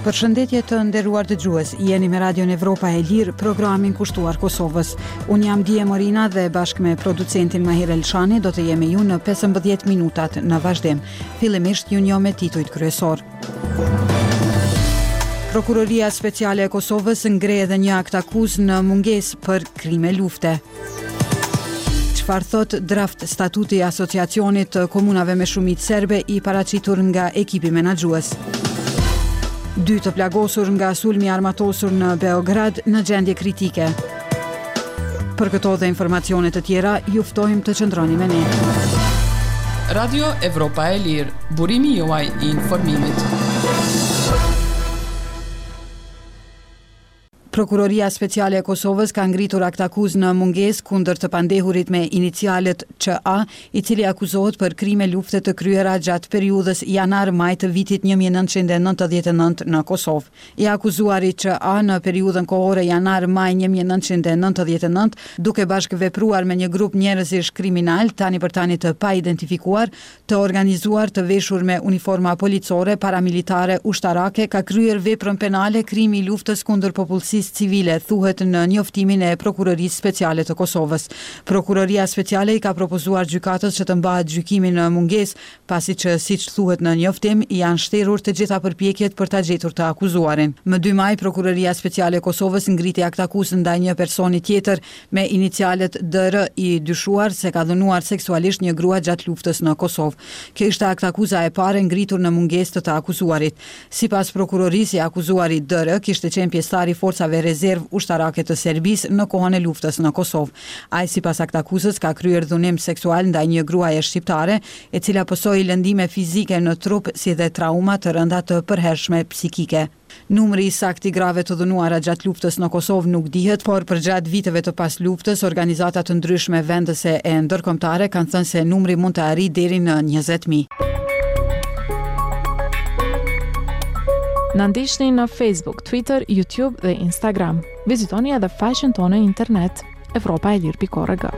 Përshëndetje të nderuar dëgjues, jeni me Radion Evropa e Lirë, programin kushtuar Kosovës. Unë jam Dije Morina dhe bashkë me producentin Mahir Elshani do të jemi ju në 15 minutat në vazhdim. Fillimisht ju njoh me titujt kryesor. Prokuroria Speciale e Kosovës ngre edhe një akt akuz në mungesë për krime lufte. Çfarë thot draft statuti i Asociacionit të Komunave me Shumicë Serbe i paraqitur nga ekipi menaxhues. 2 të plagosur nga sulmi armatosur në Beograd në gjendje kritike. Për këto dhe informacione të tjera, ju ftojmë të qëndroni me ne. Radio Evropa e Lirë, burimi juaj i informimit. Prokuroria Speciale e Kosovës ka ngritur akt akuz në mungesë kundër të pandehurit me inicialet QA, i cili akuzohet për krime lufte të kryera gjatë periudhës janar-maj të vitit 1999 në Kosovë. I akuzuari QA në periudhën kohore janar-maj 1999, duke bashkëvepruar me një grup njerëzish kriminal, tani për tani të pa identifikuar, të organizuar, të veshur me uniforma policore, paramilitare, ushtarake, ka kryer veprën penale krimi i luftës kundër popullsisë civile, thuhet në njoftimin e Prokurorisë Speciale të Kosovës. Prokuroria Speciale i ka propozuar gjykatës që të mbahet gjykimi në mungesë, pasi që, siç thuhet në njoftim, janë shterur të gjitha përpjekjet për ta gjetur të akuzuarin. Më 2 maj, Prokuroria Speciale e Kosovës ngriti akt akuz ndaj një personi tjetër me inicialet DR, i dyshuar se ka dhënuar seksualisht një grua gjatë luftës në Kosovë. Kjo ishte akt akuza e parë ngritur në mungesë të akuzuarit. Sipas prokurorisë, akuzuari DR kishte qenë pjesëtar i forcave rezerv ushtarake të Serbisë në kohën e luftës në Kosovë. Ai sipas akt akuzës ka kryer dhunim seksual ndaj një gruaje shqiptare, e cila pësoi lëndime fizike në trup si dhe trauma të rënda të përhershme psikike. Numri i saktë i grave të dhënuara gjatë luftës në Kosovë nuk dihet, por përgjatë viteve të pas luftës, organizata të ndryshme vendese e ndërkombëtare kanë thënë se numri mund të arrijë deri në 20.000. Na ndiqni në Facebook, Twitter, YouTube dhe Instagram. Vizitoni edhe faqen tonë internet evropaelir.org.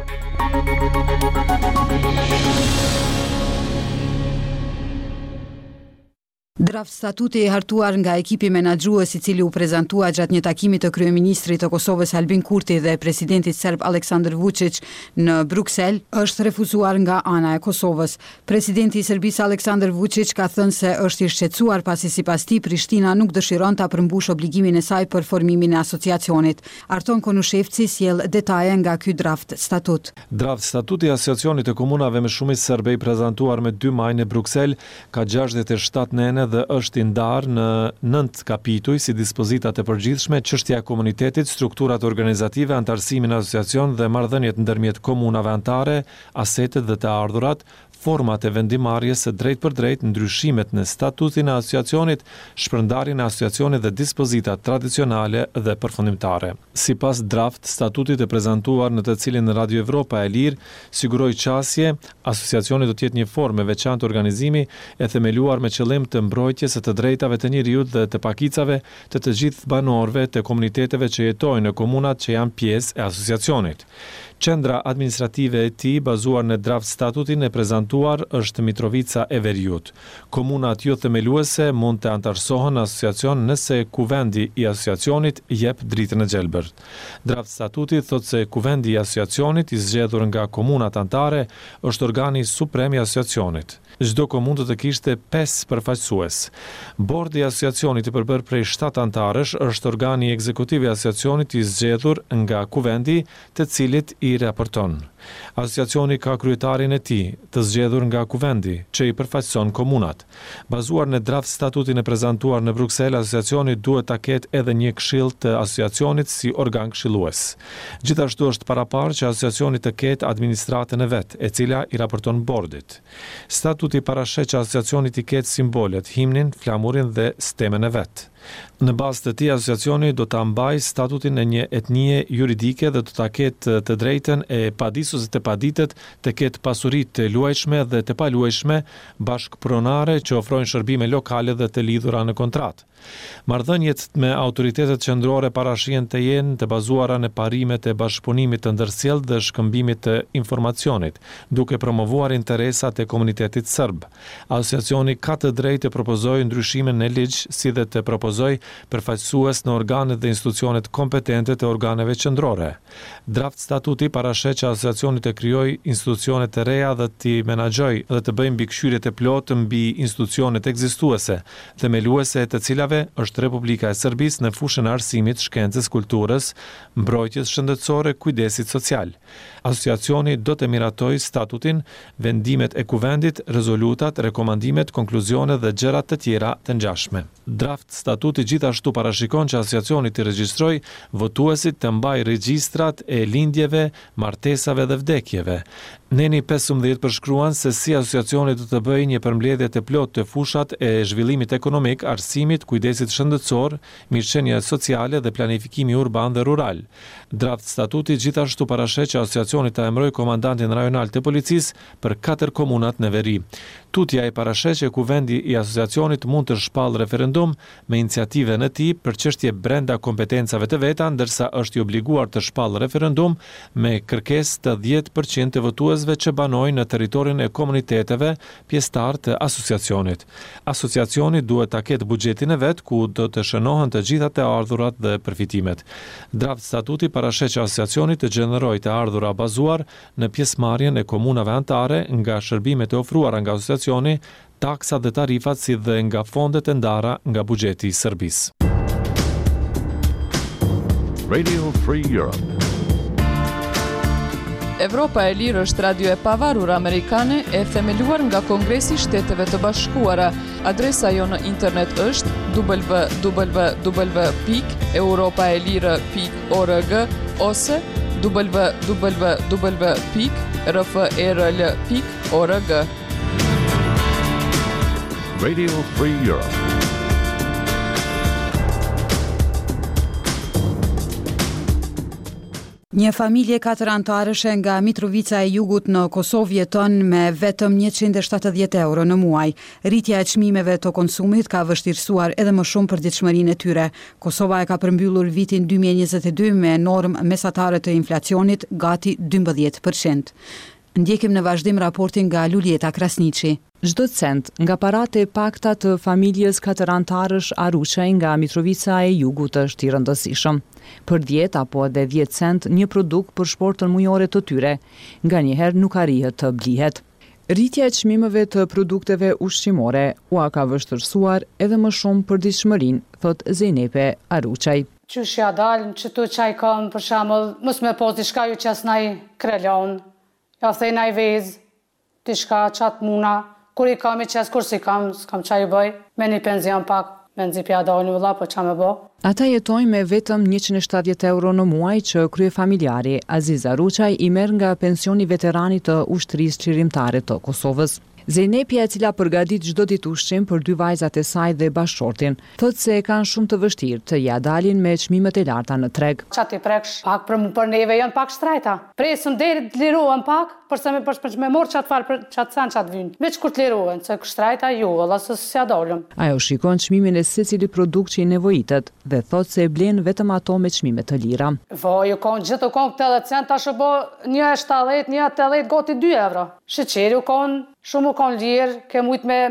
Draft statuti i hartuar nga ekipi menaxhues, i cili u prezantua gjatë një takimi të kryeministrit të Kosovës Albin Kurti dhe presidentit serb Aleksandar Vučić në Bruksel, është refuzuar nga ana e Kosovës. Presidenti i Serbisë Aleksandar Vučić ka thënë se është i shqetësuar pasi sipas tij Prishtina nuk dëshiron ta përmbush obligimin e saj për formimin e asociacionit. Arton Konushevci sjell detaje nga ky draft statut. Draft statuti i Asociacionit të Komunave me Shumicë Serbe i prezantuar me 2 maj në Bruksel ka 67 nene dhe është i ndarë në 9 kapituj si dispozitat e përgjithshme, çështja e komunitetit, strukturat organizative, antarësimin e asociacion dhe marrëdhëniet ndërmjet komunave anëtare, asetet dhe të ardhurat, format e vendimarrjes së drejt për drejt, ndryshimet në statutin e asociacionit, shpërndarjen e asociacionit dhe dispozitat tradicionale dhe përfundimtare. Sipas draft statutit e prezantuar në të cilin Radio Evropa e Lirë siguroi qasje, asociacioni do të jetë një formë e veçantë organizimi e themeluar me qëllim të mbrojtjes së të drejtave të njerëzit dhe të pakicave të gjithë banorëve të komuniteteve që jetojnë në komunat që janë pjesë e asociacionit. Qendra administrative e tij, bazuar në draft statutin e prezantuar, është Mitrovica e Veriut. Komunat jo themeluese mund të antarësohen në asociacion nëse kuvendi i asociacionit jep dritën e gjelbërt. Draft statuti thotë se kuvendi i asociacionit, i zgjedhur nga komunat anëtare, është organi suprem i asociacionit. Çdo komunë do të kishte 5 përfaqësues. Bordi i asociacionit i përbër prej 7 anëtarësh është organi ekzekutiv i asociacionit i zgjedhur nga kuvendi, të cilit i raporton. Asociacioni ka kryetarin e tij, të zgjedhur nga kuvendi, që i përfaqëson komunat. Bazuar në draft statutin e prezantuar në Bruksel, asociacioni duhet ta ketë edhe një këshill të asociacionit si organ këshillues. Gjithashtu është paraparë që asociacioni të ketë administratën e vet, e cila i raporton bordit. Statuti parashet që asociacioni të ketë simbolet, himnin, flamurin dhe stemën e vet. Në bazë të tij, asociacioni do ta mbajë statutin e një etnie juridike dhe do ta ketë të drejtën e padisur pasuesit e paditët të ketë pasuritë të luajshme dhe të paluajshme bashkëpronare që ofrojnë shërbime lokale dhe të lidhura në kontratë. Marrëdhëniet me autoritetet qendrore parashihen të jenë të bazuara në parimet e bashkëpunimit të ndërsjellë dhe shkëmbimit të informacionit, duke promovuar interesat e komunitetit serb. Asociacioni ka të drejtë të propozojë ndryshime në ligj, si dhe të propozojë përfaqësues në organet dhe institucionet kompetente të organeve qendrore. Draft statuti parasheh që asociacioni të krijojë institucione të reja dhe t'i menaxhojë dhe të bëjë mbikëqyrje të plotë mbi institucionet ekzistuese, themeluese të cilave është Republika e Serbisë në fushën e arsimit, shkencës, kulturës, mbrojtjes shëndetësore, kujdesit social. Asociacioni do të miratojë statutin, vendimet e kuvendit, rezolutat, rekomandimet, konkluzione dhe gjërat të tjera të ngjashme. Draft statuti gjithashtu parashikon që asociacioni të regjistrojë votuesit të mbajë regjistrat e lindjeve, martesave dhe vdekjeve. Neni 15 përshkruan se si asociacioni do të bëjë një përmbledhje të plotë të fushat e zhvillimit ekonomik, arsimit, kujdesit shëndetësor, mirëqenie sociale dhe planifikimi urban dhe rural. Draft statuti gjithashtu parasheh që asociacioni të emërojë komandantin rajonal të policisë për 4 komunat në veri. Tutja e parasheh që kuvendi i asociacionit mund të shpallë referendum me iniciative në tij për çështje brenda kompetencave të veta, ndërsa është i obliguar të shpallë referendum me kërkesë të 10% të votuesve që banojnë në territorin e komuniteteve pjesëtar të asociacionit. Asociacioni duhet ta ketë buxhetin e vet ku do të shënohen të gjitha të ardhurat dhe përfitimet. Draft statuti parasheh që asociacioni të gjenerojë të ardhura bazuar në pjesëmarrjen e komunave anëtare nga shërbimet e ofruara nga asociacioni, taksat dhe tarifat si dhe nga fondet e ndara nga buxheti i Serbisë. Radio Free Europe. Evropa e Lirë është radio e pavarur amerikane e themeluar nga Kongresi i Shteteve të Bashkuara. Adresa jo në internet është www.europaelire.org ose www.rferl.org. Radio Free Europe. Një familje 4 anëtarëshe nga Mitrovica e Jugut në Kosovë jeton me vetëm 170 euro në muaj. Rritja e çmimeve të konsumit ka vështirësuar edhe më shumë përditshmërinë e tyre. Kosova e ka përmbyllur vitin 2022 me normë mesatare të inflacionit gati 12%. Ndjekim në vazhdim raportin nga Lulieta Krasniqi. Çdo cent nga paratë e pakta të familjes 4 anëtarësh Aruçaj nga Mitrovica e Jugut është i rëndësishëm. Për 10 apo edhe 10 cent një produkt për shportën mujore të tyre, nganjëherë nuk arrihet të blihet. Rritja e çmimeve të produkteve ushqimore u ka vështirësuar edhe më shumë përditshmërinë, thot Zenepe Aruçaj. Qysh ja dalën, çtu çaj kam për shembull, mos më pas diçka ju qasnaj krelon. Ja thënaj vez, diçka çat muna. Kur i kam i qes, kur si kam, s'kam çaj bëj, me një penzion pak, me nxipja dalin vëlla, po qa me bo. Ata jetojnë me vetëm 170 euro në muaj që kryefamiljari Aziz Aruçaj i merr nga pensioni veteranit të ushtrisë çlirimtare të Kosovës. Zenepja, e cila përgatit çdo ditë ushqim për 2 vajzat e saj dhe bashortin, thotë se e kanë shumë të vështirë të ja dalin me çmimet e larta në treg. Çati preksh, pak për neve janë pak shtrejta. Presëm deri të lirohen pak, përse me morë qatë farë për qatë sen qatë vynë. Veç kur të lirohen, se shtrejta ju, valla se s'ja dolëm. Ajo shikon çmimin e secili produkt që i nevojitet dhe thotë se e blen vetëm ato me çmime të lira. Ju kanë gjithë u kanë 80 cent, tash u bë 1.70, 1.80 gati 2 euro. Sheqeri u kanë shumë u kanë lirë, ke mujt me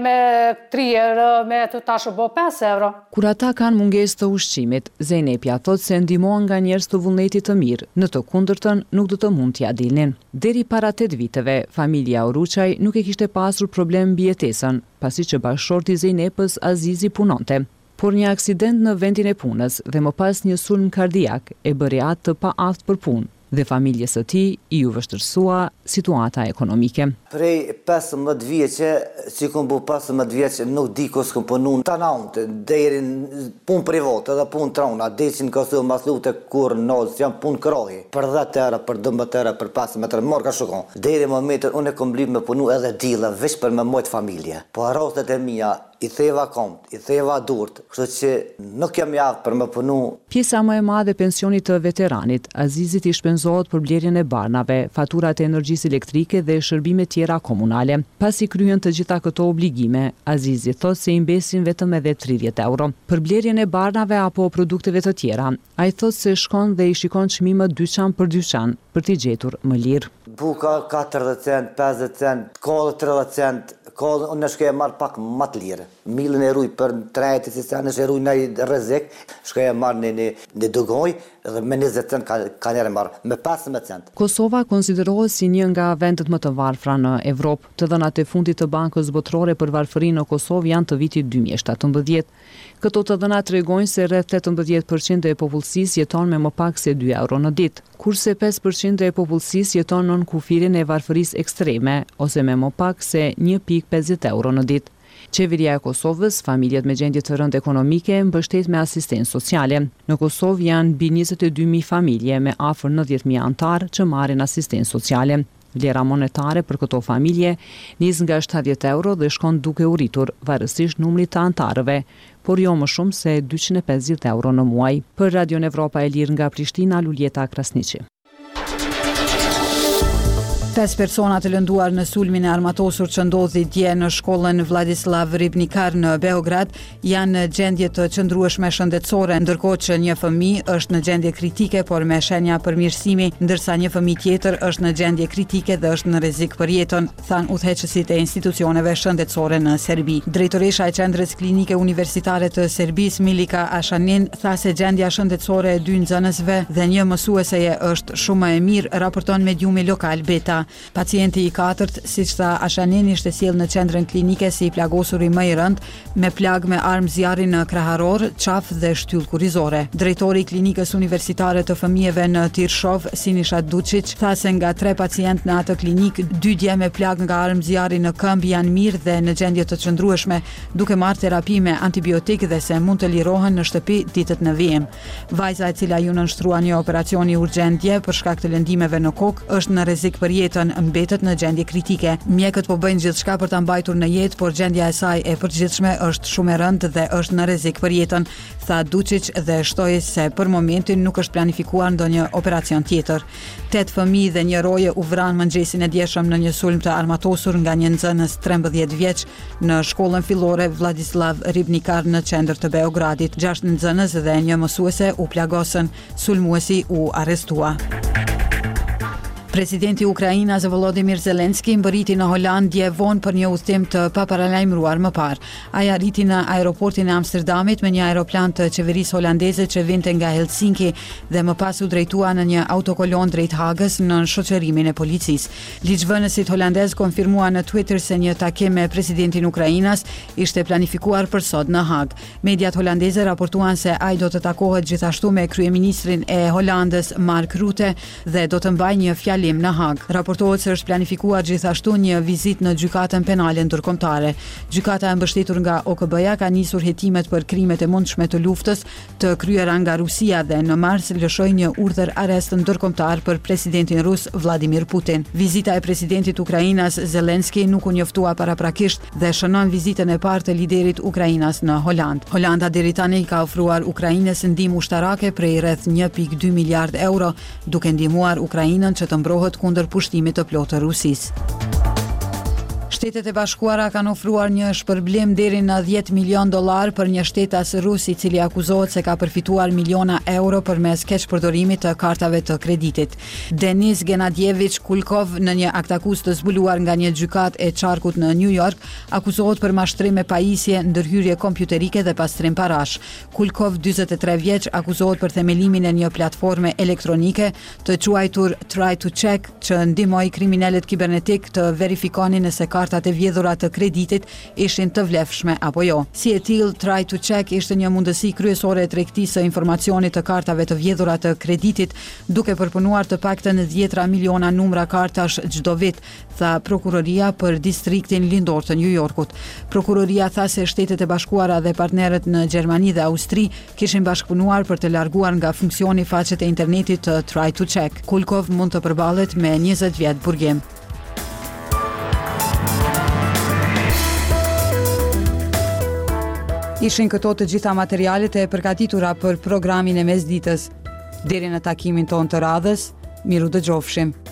3 euro, me të tash u bë 5 euro. Kur ata kanë mungesë të ushqimit, Zenepja thotë se ndihmohen nga njerëz të vullnetit të mirë, në të kundërtën nuk do të mund t'ia dilnin. Deri para 8 viteve, familja Aruçaj nuk e kishte pasur problem mbi jetesën, pasi që bashorti Zenepës Azizi punonte. Por një aksident në vendin e punës dhe më pas një sulm kardiak e bëri atë të paaft për punë dhe familjes së tij i u vështirësua situata ekonomike. Prej 15 vjeçe, si kom bu 15 vjeçe, nuk di kus kom punu në tanante, deri punë private dhe punë trona, desin Kosovë maslute kur nëzë, jam punë krohi, për 10 euro, për 12 euro, për 15 euro, marrë ka shukon. Deri momentin unë e kom bli me punu edhe dila, veç për me mojt familje. Po arrostet e mija, i theva komt, i theva durt, kështu që nuk jam javë për më punu. Pjesa më e madhe e pensionit të veteranit, Azizit i shpenzohet për blerjen e barnave, faturat e energjisë elektrike dhe shërbime tjera komunale. Pasi kryen të gjitha këto obligime, Azizi thot se i mbesin vetëm edhe 30 euro. Për blerjen e barnave apo produkteve të tjera, ai thot se shkon dhe i shikon çmimet dyqan për dyqan për t'i gjetur më lirë. Buka 40 cent, 50 cent, kollë 30 cent, kollë unë shkoj e marr pak më të lirë. Milën e ruj për 30 si sa nëse ruj në rrezik, shkoj e marr në dugoj dhe me 20 cent ka njerë marr, me 15 cent. Kosova konsiderohet si një nga vendet më të varfra në Evropë. Të dhënat e fundit të Bankës Botërore për varfërinë në Kosovë janë të vitit 2017. Këto të dhëna tregojnë se rreth 18% e popullsisë jeton me më pak se 2 euro në ditë, kurse 5% e popullsisë jeton nën kufirin e varfërisë ekstreme ose me më pak se 1.50 euro në ditë. Qeveria e Kosovës, familjet me gjendje të rëndë ekonomike mbështet me asistencë sociale. Në Kosovë janë mbi 22.000 familje me afër 90.000 anëtar që marrin asistencë sociale. Vlera monetare për këto familje nis nga 70 euro dhe shkon duke u rritur varësisht numrit të anëtarëve, por jo më shumë se 250 euro në muaj. Për Radion Evropa e Lirë nga Prishtina, Luljeta Krasniqi. 5 persona të lënduar në sulmin e armatosur që ndodhi dje në shkollën Vladislav Ribnikar në Beograd janë në gjendje të qëndrueshme shëndetësore, ndërkohë që një fëmijë është në gjendje kritike por me shenja përmirësimi, ndërsa një fëmijë tjetër është në gjendje kritike dhe është në rrezik për jetën, than udhëheqësit e institucioneve shëndetësore në Serbi. Drejtoresha e Qendrës Klinike Universitare të Serbisë, Milika Ashanin, tha se gjendja shëndetësore e 2 nxënësve dhe një mësueseje është shumë e mirë, raporton mediumi lokal Beta. Pacienti i 4, siç tha Ashanin, ishte sjellë në qendrën klinike si i plagosuri më i rënd me plag me armë zjarri në kraharor, qaf dhe shtyllë kurrizore. Drejtori i klinikës universitare të fëmijëve në Tirshov, Sinisha Dučić, tha se nga 3 pacientë në atë klinik, 2 dje me plag nga armë zjarri në këmbë janë mirë dhe në gjendje të qëndrueshme, duke marrë terapi me antibiotik dhe se mund të lirohen në shtëpi ditët në vijim. Vajza e cila ju nënshtrua një operacioni urgjent dje për shkak të lëndimeve në kokë është në rrezik për jetën, mbetet në gjendje kritike. Mjekët po bëjnë gjithçka për ta mbajtur në jetë, por gjendja e saj e përgjithshme është shumë e rëndë dhe është në rrezik për jetën, tha Dučić dhe shtoi se për momentin nuk është planifikuar ndonjë operacion tjetër. 8 fëmijë dhe një roje u vranë mëngjesin e djeshëm në një sulm të armatosur nga një nxënës 13 vjeç në shkollën fillore Vladislav Ribnikar në qendër të Beogradit. 6 nxënës dhe një mësuese u plagosën, sulmuesi u arrestua. Presidenti i Ukrainës Volodymyr Zelensky mbërriti në Holand dje vonë për një udhëtim të paparalajmëruar më parë. Ai arriti në aeroportin e Amsterdamit me një aeroplan të qeverisë holandeze që vinte nga Helsinki dhe më pas u drejtua në një autokolon drejt Hagës në shoqërimin e policisë. Ligjvënësit holandez konfirmuan në Twitter se një takim me presidentin e Ukrainës ishte planifikuar për sot në Hagë. Mediat holandeze raportuan se ai do të takohet gjithashtu me kryeministrin e Holandës Mark Rutte dhe do të mbajë një fjalim në Hagë. Raportohet se është planifikuar gjithashtu një vizitë në gjykatën penale ndërkombëtare. Gjykata e mbështetur nga OKB-ja ka nisur hetimet për krimet e mundshme të luftës të kryera nga Rusia dhe në mars lëshoi një urdhër arrest ndërkombëtar për presidentin rus Vladimir Putin. Vizita e presidentit Ukrainës Zelensky nuk u njoftua paraprakisht dhe shënon vizitën e parë të liderit Ukrainës në Holand. Holanda deri tani ka ofruar Ukrainës ndihmë ushtarake prej rreth 1.2 miliard euro, duke ndihmuar Ukrainën që të mbrohet kundër pushtimit të plotë të Rusisë. Shtetet e Bashkuara kanë ofruar një shpërblim deri në $10 milion për një shtetas rus I cili akuzohet se ka përfituar miliona euro përmes keqpërdorimit të kartave të kreditit. Denis Genadjevich Kulkov, në një aktakuz të zbuluar nga një gjykatë e qarkut në New York, akuzohet për mashtrim me pajisje, ndërhyrje kompjuterike dhe pastrim parash. Kulkov, 43 vjeç, akuzohet për themelimin e një platforme elektronike të quajtur Try to Check, që ndihmoi kriminalet kibernetik të verifikonin nëse kartat e vjedhura të kreditit ishin të vlefshme apo jo. Si e tillë, Try to Check ishte një mundësi kryesore e tregtisë së informacionit të kartave të vjedhura të kreditit, duke përpunuar të paktën 10 miliona numra kartash çdo vit, tha prokuroria për distriktin lindor të New Yorkut. Prokuroria tha se Shtetet e Bashkuara dhe partnerët në Gjermani dhe Austri kishin bashkëpunuar për të larguar nga funksioni faqet e internetit të Try to Check. Kulkov mund të përballet me 20 vjet burgim. Ishin këto të gjitha materialet e përgatitura për programin e mesditës. Deri në takimin ton të radhës, miru dëgjofshim.